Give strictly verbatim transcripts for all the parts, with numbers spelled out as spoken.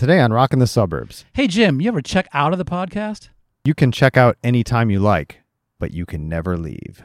Today on Rockin' the Suburbs. Hey, Jim, you ever check out of the podcast? You can check out anytime you like, but you can never leave.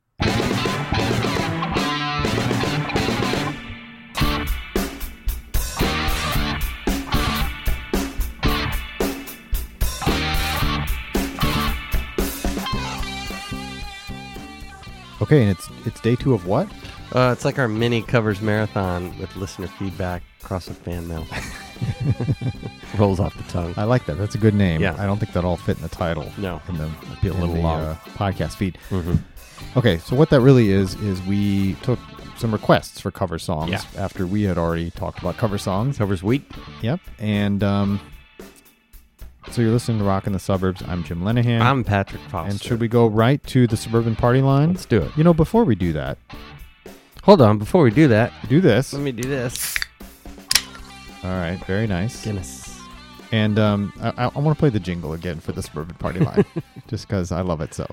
Okay, and it's it's day two of what? Uh, it's like our mini covers marathon with listener feedback across the fan mail. Rolls off the tongue. I like that. That's a good name. Yeah. I don't think that'll all fit in the title. No. In the, It'd be a in little the, long. Uh, podcast feed. Mm-hmm. Okay, so what that really is, is we took some requests for cover songs Yeah. after we had already talked about cover songs. Covers week. Yep. And um, so you're listening to Rockin' the Suburbs. I'm Jim Lenahan. I'm Patrick Foster. And should we go right to the Suburban Party Line? Let's do it. You know, before we do that, Hold on. Before we do that, do this. let me do this. All right, very nice. Guinness. And um, I, I, I want to play the jingle again for the Suburban Party Line, just because I love it so.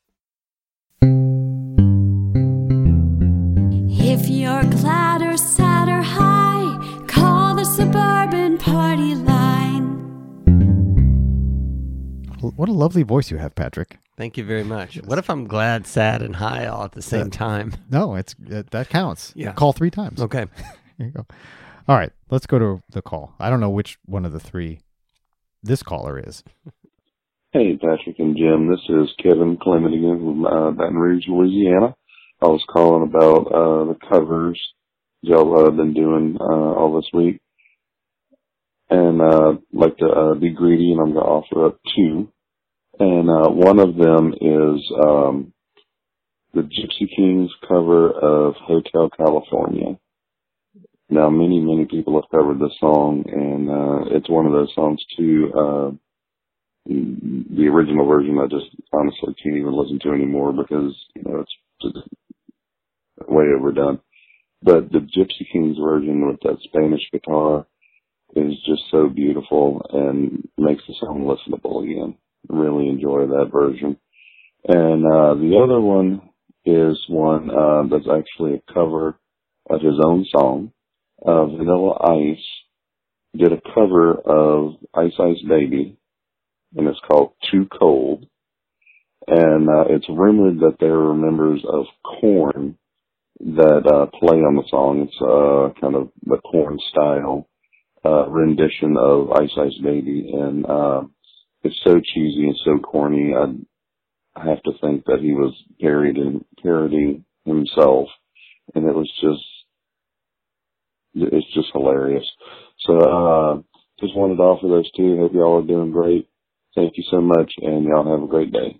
If you're glad or sad or high, call the Suburban Party Line. What a lovely voice you have, Patrick. Thank you very much. What if I'm glad, sad, and high all at the same Uh, time? No, it's that, that counts. Yeah. Call three times. Okay. Here you go. All right, let's go to the call. I don't know which one of the three this caller is. Hey, Patrick and Jim. This is Kevin Clement again from uh, Baton Rouge, Louisiana. I was calling about uh, the covers y'all have uh, been doing uh, all this week. And uh, I'd like to uh, be greedy, and I'm going to offer up two. And uh, one of them is um, the Gypsy Kings cover of Hotel California. Now, many, many people have covered this song, and uh, it's one of those songs, too. Uh, the original version I just honestly can't even listen to anymore because, you know, it's just way overdone. But the Gypsy Kings version with that Spanish guitar is just so beautiful and makes the song listenable again. Really enjoy that version. And uh, the other one is one uh, that's actually a cover of his own song. Uh, Vanilla Ice did a cover of Ice Ice Baby, and it's called Too Cold. And uh, it's rumored that there are members of Korn that uh, play on the song. It's uh, kind of the Korn style uh, rendition of Ice Ice Baby, and uh, it's so cheesy and so corny. I'd, I have to think that he was parodying, parodying himself, and it was just, it's just hilarious. So, uh, just wanted to offer those two. Hope y'all are doing great. Thank you so much, and y'all have a great day.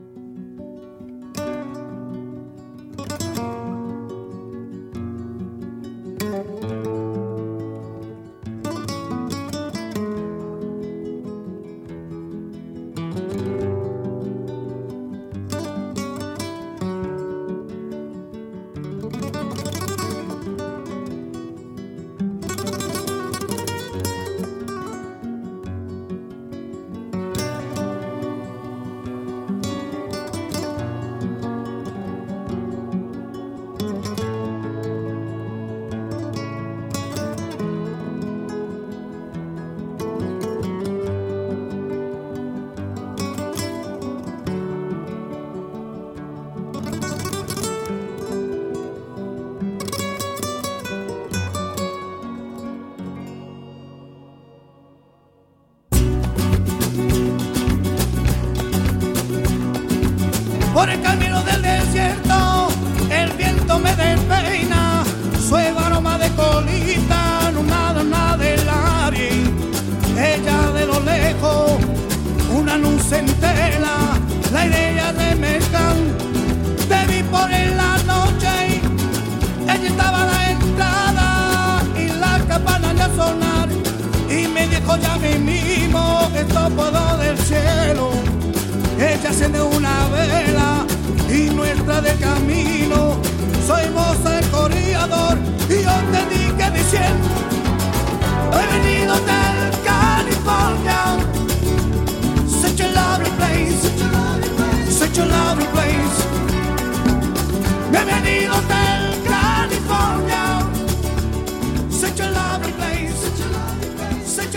Por el camino del desierto, el viento me despeina, suave aroma de colita, no nada, nada del aire. Ella de lo lejos, una luz entera, la idea de mezclar. Te vi por en la noche, ella estaba a la entrada y la campana ya sonar. Y me dijo ya mismo, esto puedo del cielo. Ella enciende una vela y nuestra de camino. Soy moza el corredor y yo te dije diciendo, he venido del California. Such a lovely place, such a lovely place. Me he venido del California. Such a lovely place, such a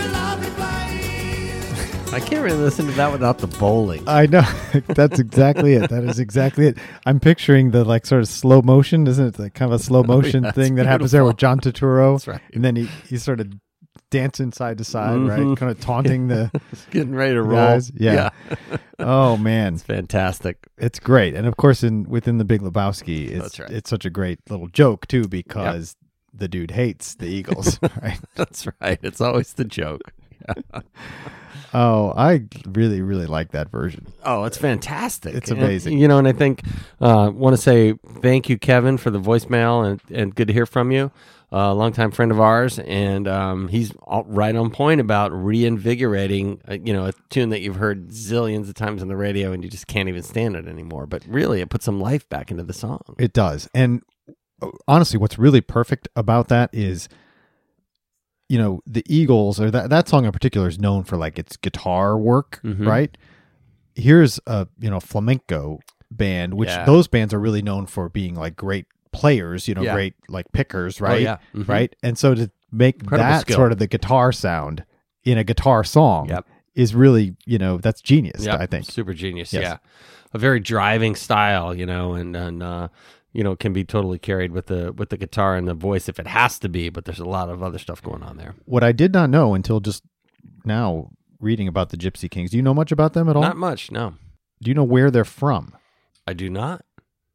a lovely place. I can't really listen to that without the bowling. I know. That's exactly it. That is exactly it. I'm picturing the like sort of slow motion, isn't it? Like kind of a slow motion yeah, it's thing that happens there with John Turturro. That's right. And then he, he sort of dancing side to side, Mhm. right? Kind of taunting the Getting ready to roll. guys. Yeah. Oh man, It's fantastic. it's great. And of course, in within the Big Lebowski, it's That's right. it's such a great little joke too because the dude hates the Eagles, right? That's right. It's always the joke. Oh, I really really like that version. Oh, it's fantastic. It's And, amazing. you know, and I think uh want to say thank you, Kevin, for the voicemail, and, and good to hear from you. A uh, longtime friend of ours, and um, he's all right on point about reinvigorating, uh, you know, a tune that you've heard zillions of times on the radio, and you just can't even stand it anymore. But really, it puts some life back into the song. It does. And uh, honestly, what's really perfect about that is, you know, the Eagles, or that, that song in particular is known for like its guitar work, Mhm. right? Here's a, you know, flamenco band, which Yeah. those bands are really known for being like great players, you know, Yeah. great like pickers, right? yeah. Mhm. Right. And so to make Incredible that skill. sort of the guitar sound in a guitar song Yep. is really, you know, that's genius, Yep. I think. Super genius. Yes. Yeah, a very driving style, you know, and and uh, you know, can be totally carried with the with the guitar and the voice if it has to be. But there's a lot of other stuff going on there. What I did not know until just now reading about the Gypsy Kings, do you know much about them at all? Not much. No, Do you know where they're from? I do not.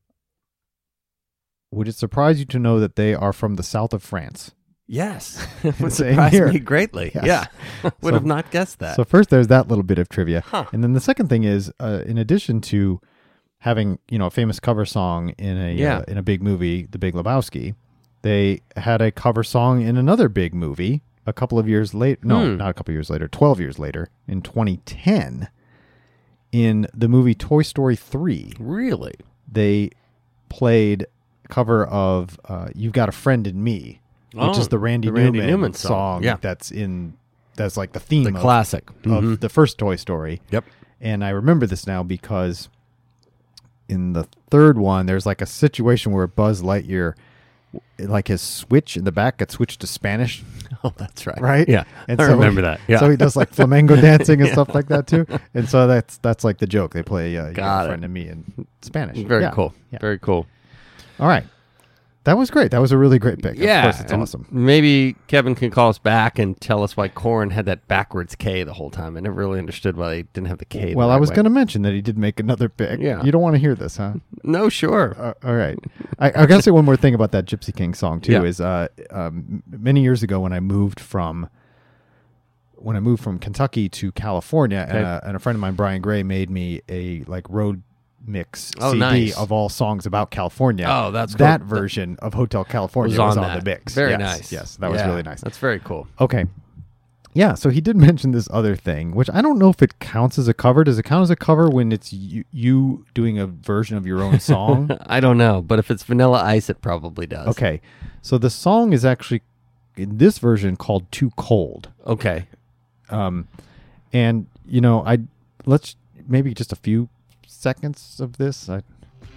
Would it surprise you to know that they are from the south of France? Yes, it would Same surprise here. me greatly. Yes. Yeah, would So- have not guessed that. So first, there's that little bit of trivia, Huh. and then the second thing is, uh, in addition to having you know a famous cover song in a Yeah. uh, in a big movie, The Big Lebowski, they had a cover song in another big movie a couple of years later. No, Hmm. not a couple of years later. Twelve years later, in twenty ten, in the movie Toy Story three. Really? They played a cover of uh, "You've Got a Friend in Me," which Oh, is the Randy, the Randy Newman, Newman song, song. Yeah. that's in that's like the theme The of, classic. of Mhm. the first Toy Story. Yep. And I remember this now because in the third one, there's like a situation where Buzz Lightyear, like his switch in the back, gets switched to Spanish, Oh, that's right. right? Yeah, And I so remember he- that. Yeah. So he does like flamenco dancing and stuff like that too. And so that's that's like the joke. They play uh, "You Got Got a it. Friend in Me" in Spanish. Very Yeah. cool. Yeah. Very cool. All right. That was great. That was a really great pick. Yeah, Of course, it's and awesome. Maybe Kevin can call us back and tell us why Korn had that backwards K the whole time. I never really understood why they didn't have the K. the Well, I right was way. going to mention that he did make another pick. Yeah. You don't want to hear this, huh? No, sure. Uh, all right. I, I got to say one more thing about that Gypsy King song too. Yeah. Is uh, um, many years ago when I moved from when I moved from Kentucky to California, and, Okay. a, and a friend of mine, Brian Gray, made me a like road mix Oh, C D nice. of all songs about California. Oh, that's cool. that That version of Hotel California was was on on, that. the mix. Very Yes, nice. Yes, that was Yeah, really nice. That's very cool. Okay. Yeah, so he did mention this other thing, which I don't know if it counts as a cover. Does it count as a cover when it's you, you doing a version of your own song? I don't know, but if it's Vanilla Ice, it probably does. Okay. So the song is actually in this version called Too Cold. Okay. Um and you know, I let's maybe just a few seconds of this. I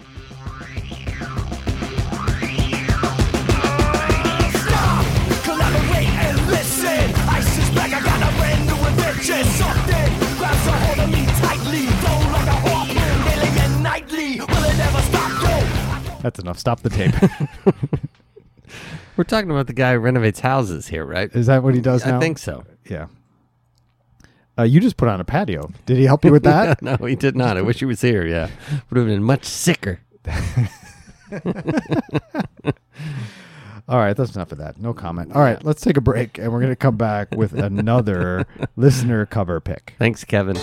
Collaborate and listen. Ice is back. I got a brand new adventure. Something grabs a hold of me tightly. Flow like a harpoon, daily and nightly. Will it ever stop? Go. That's enough. Stop the tape. We're talking about the guy who renovates houses here, right? Is that what he does now? I think so. Yeah. Uh, you just put on a patio. Did he help you with that? No, he did not. I wish he was here. Yeah. Would have been much sicker. All right, that's enough of that. No comment. All right, let's take a break, and we're going to come back with another listener cover pick. Thanks, Kevin.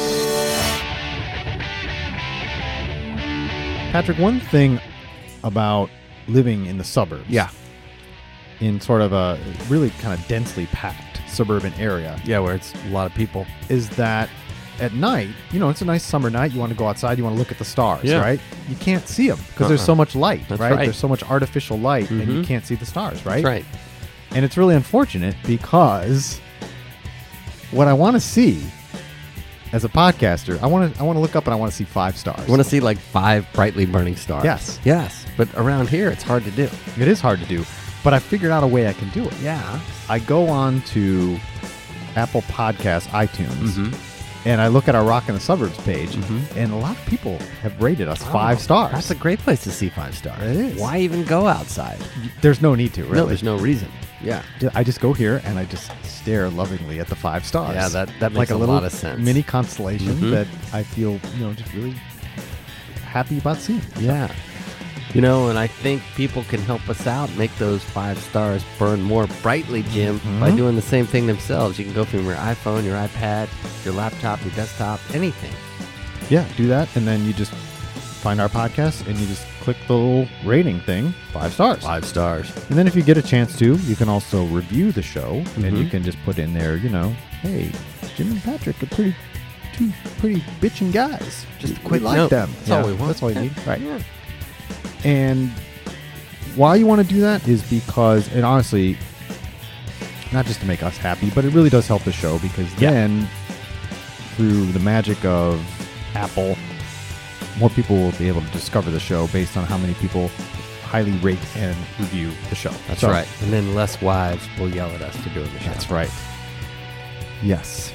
Patrick, one thing about living in the suburbs, Yeah. in sort of a really kind of densely packed suburban area, Yeah, where it's a lot of people. is that at night, you know, it's a nice summer night. You want to go outside. You want to look at the stars, Yeah. right? You can't see them because there's Uh-uh. so much light, That's right? right. There's so much artificial light, and you Mhm. can't see the stars, right? That's right. And it's really unfortunate because what I want to see as a podcaster, I want to I want to look up and I want to see five stars. I want to see like five brightly burning stars. Yes. Yes. But around here, it's hard to do. It is hard to do, but I figured out a way I can do it. Yeah. I go on to Apple Podcasts, iTunes, Mm-hmm. and I look at our Rock in the Suburbs page, Mhm. and a lot of people have rated us five stars. That's a great place to see five stars. It is. Why even go outside? There's no need to, really. No, there's no reason. Yeah. I just go here and I just stare lovingly at the five stars. Yeah, that- that like makes a a little lot of sense. mini constellation Mhm. that I feel, you know, just really happy about seeing. Yeah. You know, and I think people can help us out, make those five stars burn more brightly, Jim, by Mhm. doing the same thing themselves. You can go from your iPhone, your iPad, your laptop, your desktop, anything. Yeah, do that, and then you just find our podcast and you just click the little rating thing, five stars. Five stars. And then if you get a chance to, you can also review the show, and Mhm. you can just put in there, you know, hey, Jim and Patrick are pretty, two pretty bitching guys. Just a We quick like note. them. That's all we want. That's all you need, right? Yeah. And why you want to do that is because, and honestly, not just to make us happy, but it really does help the show because Yeah. then, through the magic of Apple, more people will be able to discover the show based on how many people highly rate and review the show. That's So- right. And then less wives will yell at us for doing the show. That's right. Yes.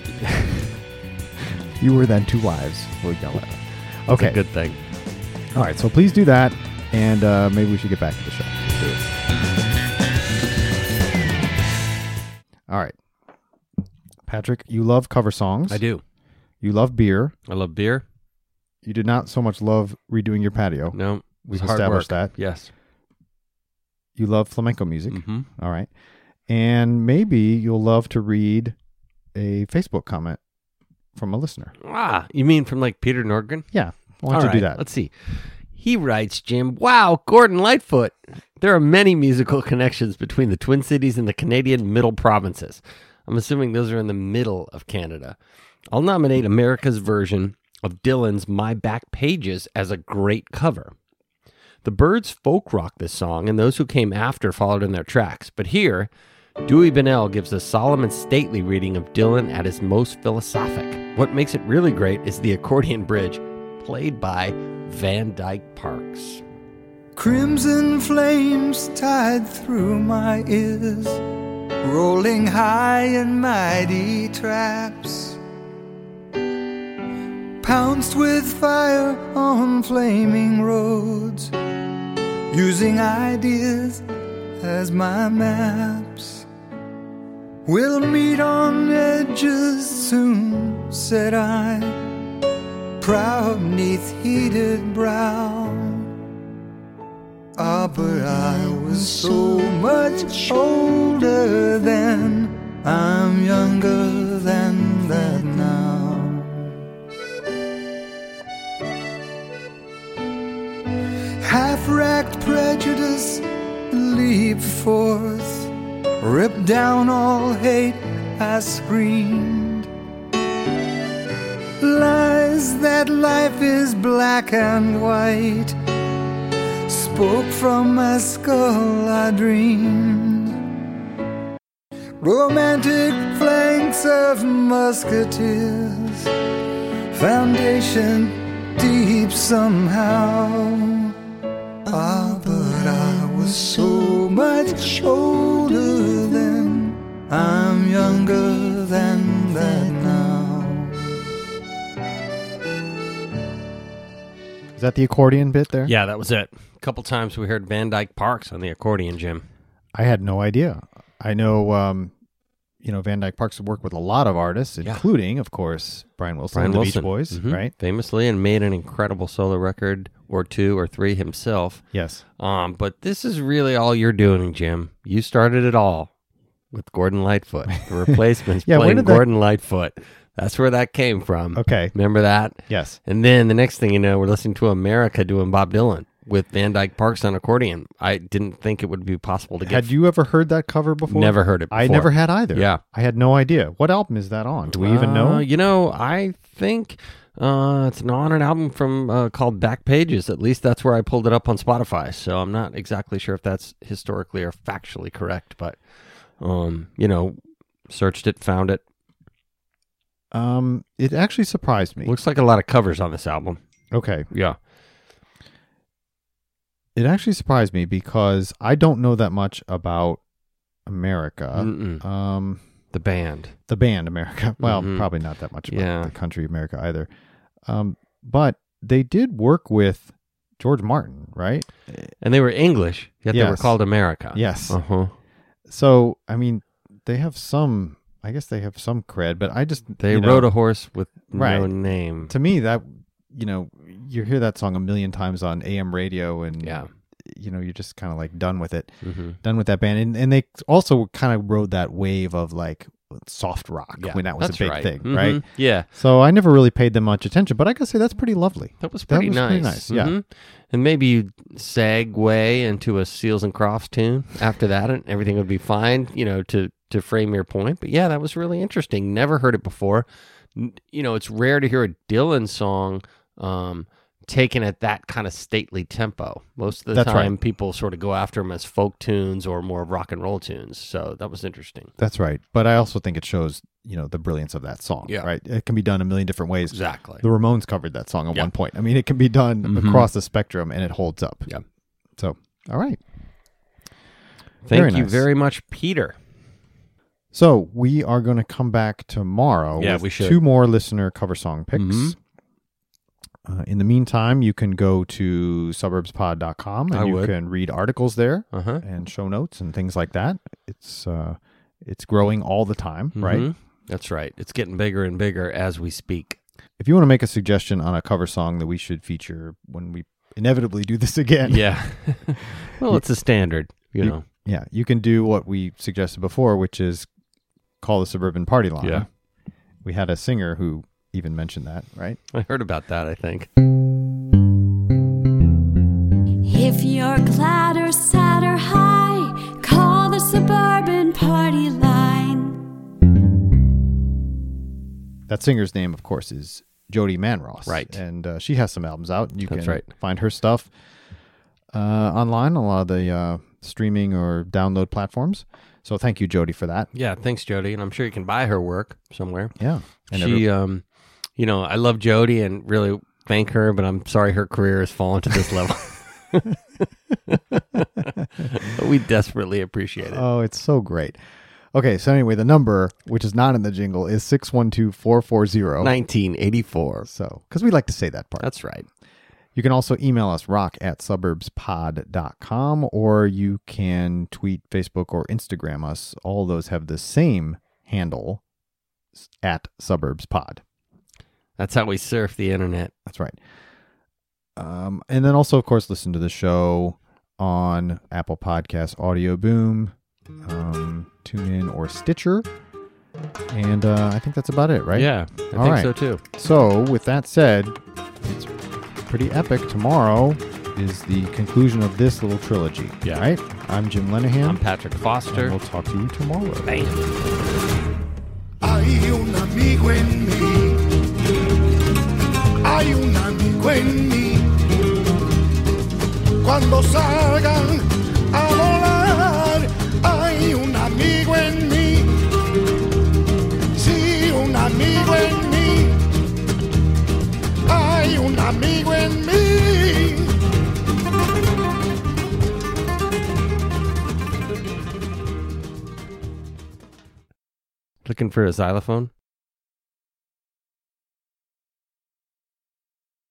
You were then two wives will yell at us. That's Okay. a good thing. All right. So please do that, and uh, maybe we should get back to the show. All right. Patrick, you love cover songs. I do. You love beer. I love beer. You did not so much love redoing your patio. No, We've it's hard established work. that. Yes. You love flamenco music. Mm-hmm. All right. And maybe you'll love to read a Facebook comment from a listener. Ah, you mean from like Peter Nordgren? Yeah. Why don't All you do right, that? Let's see. He writes, Jim, wow, Gordon Lightfoot. There are many musical connections between the Twin Cities and the Canadian Middle Provinces. I'm assuming those are in the middle of Canada. I'll nominate America's version of Dylan's My Back Pages as a great cover. The Byrds folk rock this song, and those who came after followed in their tracks. But here, Dewey Bunnell gives a solemn and stately reading of Dylan at his most philosophic. What makes it really great is the accordion bridge, played by Van Dyke Parks. Crimson flames tied through my ears, rolling high in mighty traps, pounced with fire on flaming roads, using ideas as my maps. We'll meet on edges soon, said I, proud neath heated brow. Ah, but I was so much older then, I'm younger than that now. Half-racked prejudice leaped forth, ripped down all hate, I screamed. Lies that life is black and white spoke from my skull, I dreamed. Romantic flanks of musketeers, foundation deep somehow. Ah, but I was so much older then, I'm younger than that now. Is that the accordion bit there? Yeah, that was it. A couple times we heard Van Dyke Parks on the accordion, Jim. I had no idea. I know, um, you know, Van Dyke Parks worked with a lot of artists, Yeah. including, of course, Brian Wilson Brian and the Wilson. Beach Boys, Mhm. right? Famously, and made an incredible solo record or two or three himself. Yes. Um, but this is really all you're doing, Jim. You started it all with Gordon Lightfoot. The Replacements Yeah, where playing did that- Gordon Lightfoot. That's where that came from. Okay. Remember that? Yes. And then the next thing you know, we're listening to America doing Bob Dylan with Van Dyke Parks on accordion. I didn't think it would be possible to get. Had you ever heard that cover before? Never heard it I before. never had either. Yeah. I had no idea. What album is that on? Do we even Uh, know? You know, I think uh, it's on an album from uh, called Back Pages. At least that's where I pulled it up on Spotify. So I'm not exactly sure if that's historically or factually correct, but um, you know, searched it, found it. Um, it actually surprised me. Looks like a lot of covers on this album. Okay. Yeah. It actually surprised me because I don't know that much about America. Mm-mm. Um, The band. The band America. Well, Mhm. probably not that much about Yeah. the country America either. Um, but they did work with George Martin, right? And they were English, yet they were Yes. called America. Yes. Uh-huh. So, I mean, they have some, I guess they have some cred, but I just, They you know, rode a horse with no Right. name. to me, that, you know, you hear that song a million times on A M radio and, Yeah. you know, you're just kind of like done with it, Mm-hmm. done with that band. And, and they also kind of rode that wave of like soft rock Yeah, when that was a that's big right. thing, Mhm. right? Yeah. So I never really paid them much attention, but I gotta say that's pretty lovely. That was That pretty was nice. pretty nice, yeah. Mhm. And maybe you segue into a Seals and Crofts tune after that, and everything would be fine, you know, to, to frame your point. But yeah, that was really interesting. Never heard it before. N- You know, it's rare to hear a Dylan song um, taken at that kind of stately tempo. Most of the That's time, right. people sort of go after them as folk tunes or more rock and roll tunes. So that was interesting. That's right. But I also think it shows, you know, the brilliance of that song, Yeah. right? It can be done a million different ways. Exactly. The Ramones covered that song at Yeah. one point. I mean, it can be done Mhm. across the spectrum and it holds up. Yeah. So, all right. Thank Very you nice. very much, Peter. So we are going to come back tomorrow Yeah, with we should. two more listener cover song picks. Mhm. Uh, in the meantime, you can go to suburbs pod dot com and I you would. can read articles there Uh-huh. and show notes and things like that. It's uh, it's growing all the time, right? Mhm. That's right. It's getting bigger and bigger as we speak. If you want to make a suggestion on a cover song that we should feature when we inevitably do this again, Yeah. Well, it's a standard, you You- know. yeah, you can do what we suggested before, which is call the Suburban Party Line. Yeah. We had a singer who even mentioned that, right? I heard about that, I think. If you're glad or sad or high, call the Suburban Party Line. That singer's name, of course, is Jody Manross. Right. And uh, she has some albums out. You That's can right. find her stuff uh, online on a lot of the uh, streaming or download platforms. So thank you, Jody, for that. Yeah, thanks, Jody. And I'm sure you can buy her work somewhere. Yeah. And she, um, you know, I love Jody and really thank her, but I'm sorry her career has fallen to this level. But we desperately appreciate it. Oh, it's so great. Okay, so anyway, the number, which is not in the jingle, is six one two, four four zero. nineteen eighty-four. So, because we like to say that part. That's right. You can also email us, rock at suburbs pod dot com, or you can tweet, Facebook, or Instagram us. All those have the same handle, s- at suburbspod. That's how we surf the internet. That's right. Um, and then also, of course, listen to the show on Apple Podcasts, Audio Boom, um, TuneIn, or Stitcher. And uh, I think that's about it, right? Yeah, I All think right. so too. So, with that said, it's pretty epic. Tomorrow is the conclusion of this little trilogy. Yeah. Right? I'm Jim Lenahan. I'm Patrick Foster. And we'll talk to you tomorrow. Bam. Hay un amigo en mí, hay un amigo en mí. Cuando salgan a volar, hay un amigo en mí. Sí, un amigo en mí. Hay un amigo en mí. Looking for a xylophone?